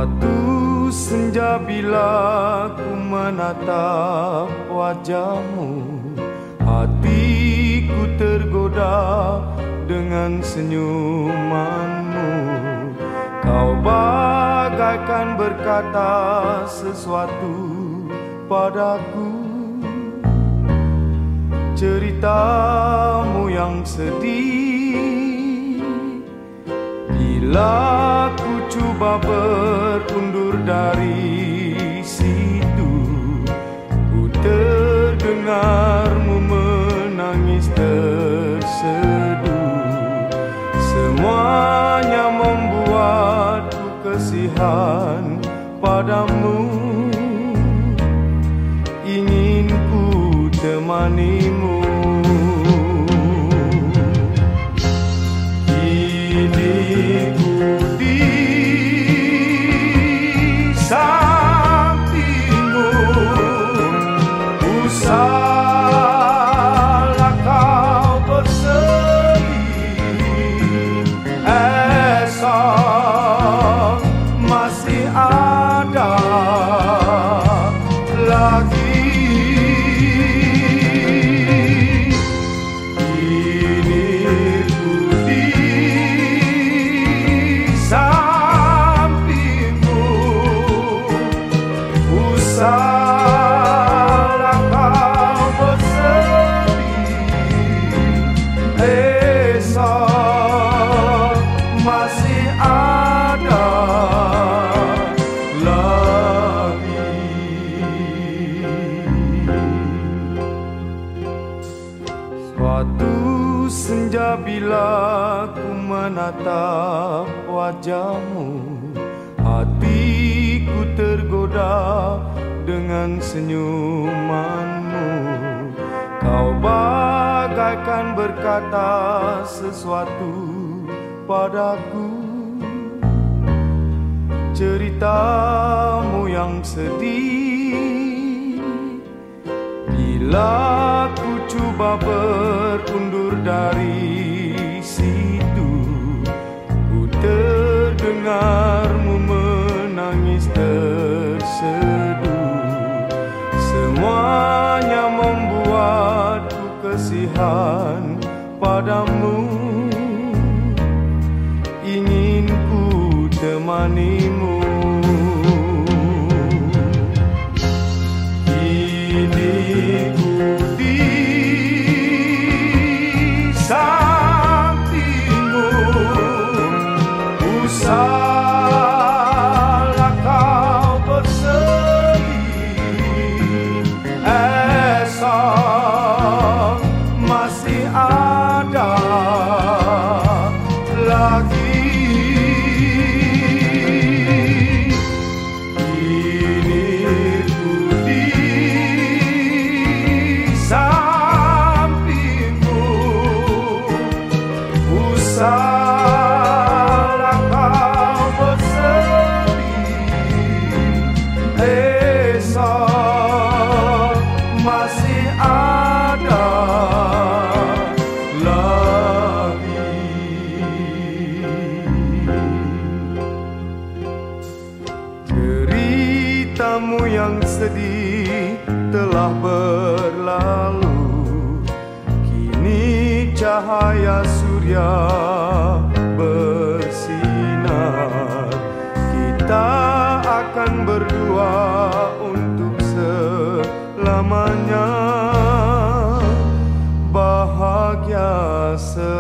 Suatu senja bila ku menatap wajahmu, hatiku tergoda dengan senyumanmu. Kau bagaikan berkata sesuatu padaku, ceritamu yang sedih. Bila ku coba berundur dari situ, ku terdengarmu menangis terseduh. Semuanya membuatku kasihan padamu, ingin ku temanimu. Kini ku di sampingmu, usahlah kau bersedih. Esok masih ada lagi. Usahlah kau bersedih, esok masih ada lagi. Suatu senja bila ku menatap wajahmu, hatiku tergoda dengan senyumanmu. Kau bagaikan berkata sesuatu padaku, ceritamu yang sedih. Bila ku coba berundur dari situ, ku terdengarmu menangis terseduh. Semuanya membuatku kasihan padamu, ingin ku temanimu. Kini ku di sampingmu, usahlah kau bersedih. Esok masih ada lagi. Kini ku di sampingmu, usahlah kau bersedih. Esok masih ada lagi. Ceritamu yang sedih telah berlalu, kini cahaya surya bersinar. Kita akan berdua untuk selamanya, bahagia